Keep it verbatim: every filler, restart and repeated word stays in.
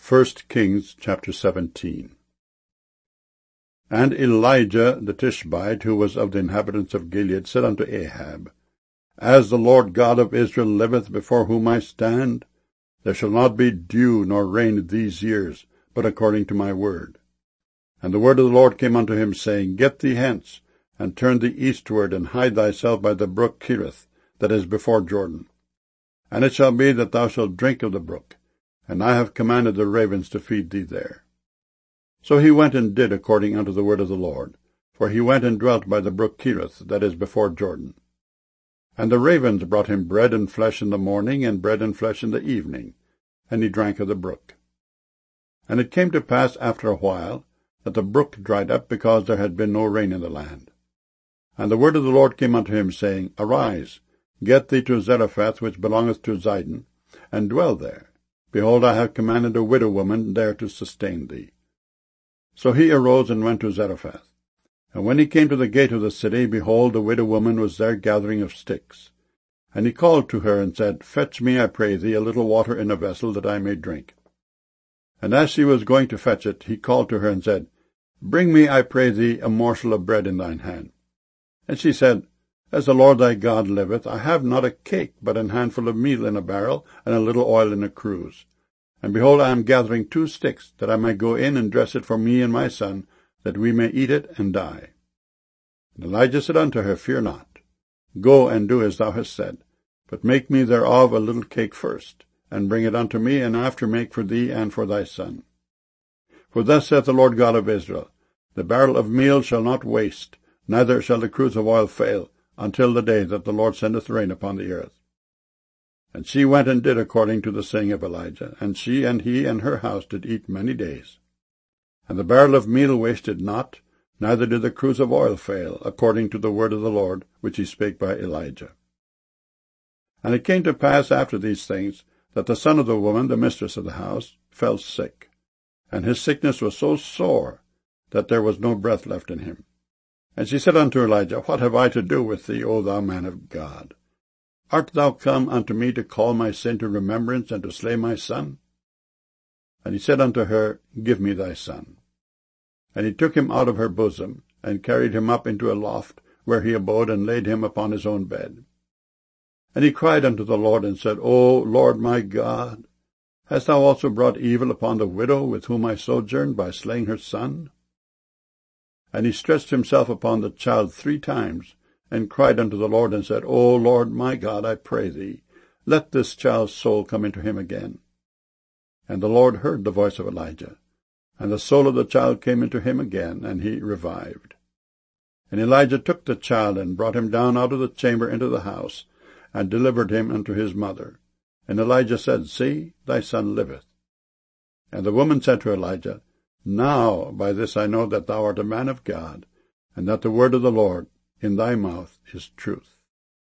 First Kings chapter seventeen. And Elijah the Tishbite, who was of the inhabitants of Gilead, said unto Ahab, As the Lord God of Israel liveth, before whom I stand, there shall not be dew nor rain these years, but according to my word. And the word of the Lord came unto him, saying, Get thee hence, and turn thee eastward, and hide thyself by the brook Cherith, that is before Jordan. And it shall be that thou shalt drink of the brook, and I have commanded the ravens to feed thee there. So he went and did according unto the word of the Lord, for he went and dwelt by the brook Cherith, that is before Jordan. And the ravens brought him bread and flesh in the morning, and bread and flesh in the evening, and he drank of the brook. And it came to pass after a while, that the brook dried up, because there had been no rain in the land. And the word of the Lord came unto him, saying, Arise, get thee to Zarephath, which belongeth to Zidon, and dwell there. Behold, I have commanded a widow woman there to sustain thee. So he arose and went to Zarephath. And when he came to the gate of the city, behold, the widow woman was there gathering of sticks. And he called to her, and said, Fetch me, I pray thee, a little water in a vessel, that I may drink. And as she was going to fetch it, he called to her, and said, Bring me, I pray thee, a morsel of bread in thine hand. And she said, As the Lord thy God liveth, I have not a cake, but an handful of meal in a barrel, and a little oil in a cruse. And behold, I am gathering two sticks, that I may go in and dress it for me and my son, that we may eat it and die. And Elijah said unto her, Fear not. Go and do as thou hast said, but make me thereof a little cake first, and bring it unto me, and after make for thee and for thy son. For thus saith the Lord God of Israel, The barrel of meal shall not waste, neither shall the cruse of oil fail, until the day that the Lord sendeth rain upon the earth. And she went and did according to the saying of Elijah, and she and he and her house did eat many days. And the barrel of meal wasted not, neither did the cruse of oil fail, according to the word of the Lord, which he spake by Elijah. And it came to pass after these things, that the son of the woman, the mistress of the house, fell sick, and his sickness was so sore, that there was no breath left in him. And she said unto Elijah, What have I to do with thee, O thou man of God? Art thou come unto me to call my sin to remembrance, and to slay my son? And he said unto her, Give me thy son. And he took him out of her bosom, and carried him up into a loft, where he abode, and laid him upon his own bed. And he cried unto the Lord, and said, O Lord my God, hast thou also brought evil upon the widow with whom I sojourned, by slaying her son? And he stretched himself upon the child three times, and cried unto the Lord, and said, O Lord my God, I pray thee, let this child's soul come into him again. And the Lord heard the voice of Elijah, and the soul of the child came into him again, and he revived. And Elijah took the child, and brought him down out of the chamber into the house, and delivered him unto his mother. And Elijah said, See, thy son liveth. And the woman said to Elijah, Now by this I know that thou art a man of God, and that the word of the Lord in thy mouth is truth.